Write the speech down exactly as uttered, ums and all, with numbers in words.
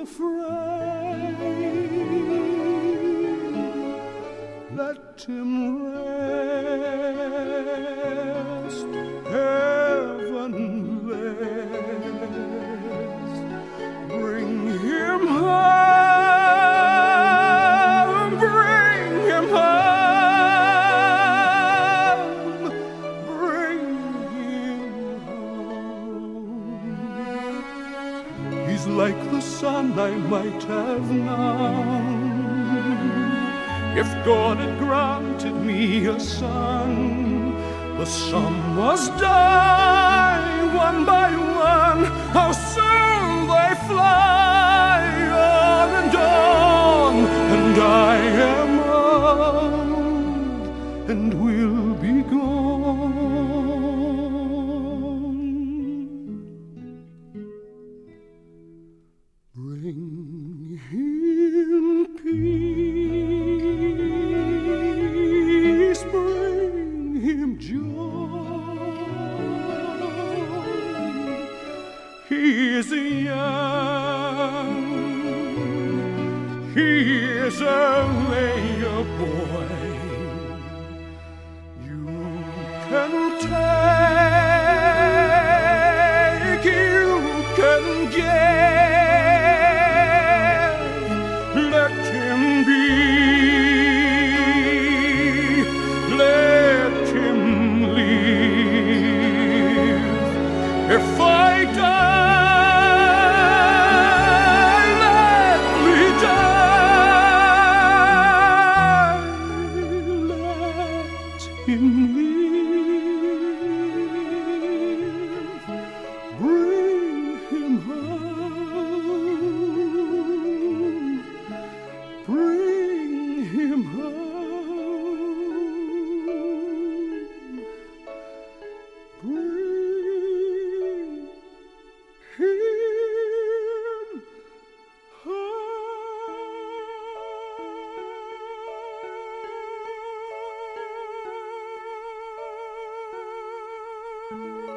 afraid. Let him rest heavenless. Bring him home, bring him home, bring him home. He's like the son I might have known if God had granted me a son. The some must die one by one. How soon they fly on and on, and I am old and will be gone. Bring him peace, bring him joy. He is young, he is only a boy. You can take, you can give. Let him be, let him live. If I die, let me die. Let him live. Bring him home, bring him home, bring him home.